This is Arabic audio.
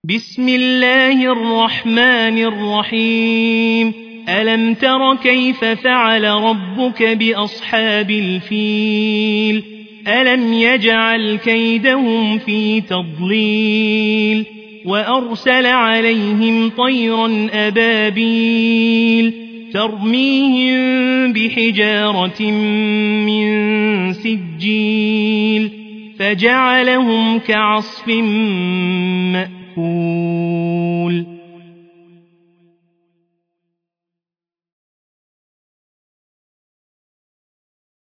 بسم الله الرحمن الرحيم ألم تر كيف فعل ربك بأصحاب الفيل ألم يجعل كيدهم في تضليل وأرسل عليهم طيرا أبابيل ترميهم بحجارة من سجيل فجعلهم كعصف مأكول